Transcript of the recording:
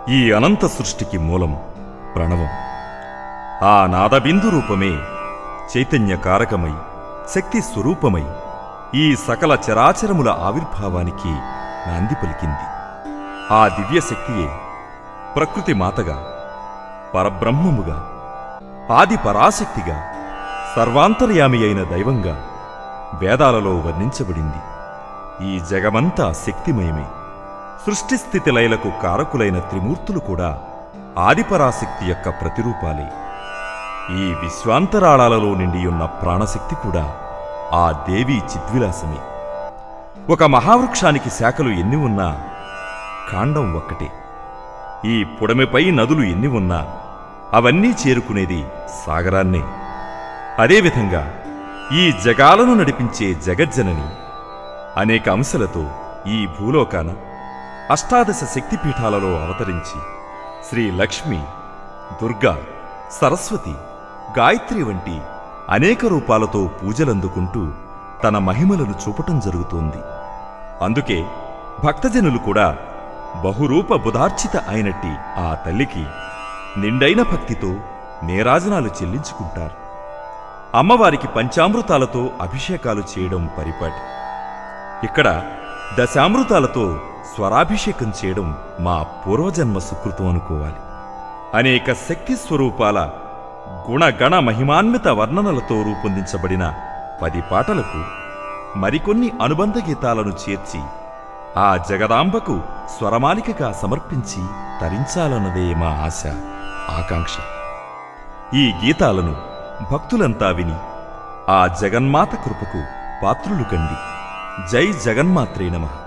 ఈ అనంత సృష్టికి మూలం ప్రణవం. ఆ నాదబిందు రూపమే చైతన్యకారకమై శక్తి స్వరూపమై ఈ సకల చరాచరముల ఆవిర్భావానికి నాంది పలికింది. ఆ దివ్యశక్తియే ప్రకృతి మాతగా, పరబ్రహ్మముగా, ఆది పరాశక్తిగా, సర్వాంతర్యామి అయిన దైవంగా వేదాలలో వర్ణించబడింది. ఈ జగమంతా శక్తిమయమే. సృష్టిస్థితి లయలకు కారకులైన త్రిమూర్తులు కూడా ఆదిపరాశక్తి యొక్క ప్రతిరూపాలే. ఈ విశ్వాంతరాళాలలో నిండియున్న ప్రాణశక్తి కూడా ఆ దేవీ చిద్విలాసమే. ఒక మహావృక్షానికి శాఖలు ఎన్ని ఉన్నా కాండం ఒక్కటే. ఈ పుడమిపై నదులు ఎన్ని ఉన్నా అవన్నీ చేరుకునేది సాగరాన్నే. అదేవిధంగా ఈ జగాలను నడిపించే జగజ్జనని అనేక అంశాలతో ఈ భూలోకాన అష్టాదశ శక్తిపీఠాలలో అవతరించి శ్రీ లక్ష్మి, దుర్గా, సరస్వతి, గాయత్రి వంటి అనేక రూపాలతో పూజలందుకుంటూ తన మహిమలను చూపటం జరుగుతోంది. అందుకే భక్తజనులు కూడా బహురూప బుధార్చిత అయినట్టి ఆ తల్లికి నిండైన భక్తితో నీరాజనాలు చెల్లించుకుంటారు. అమ్మవారికి పంచామృతాలతో అభిషేకాలు చేయడం పరిపాటి. ఇక్కడ దశామృతాలతో స్వరాభిషేకం చేయడం మా పూర్వజన్మ సుకృతం అనుకోవాలి. అనేక శక్తి స్వరూపాల గుణగణ మహిమాన్విత వర్ణనలతో రూపొందించబడిన 10 పాటలకు మరికొన్ని అనుబంధ గీతాలను చేర్చి ఆ జగదాంబకు స్వరమాలికగా సమర్పించి తరించాలన్నదే మా ఆశ, ఆకాంక్ష. ఈ గీతాలను భక్తులంతా విని ఆ జగన్మాత కృపకు పాత్రులు కండి. జై జగన్మాత్రే నమః.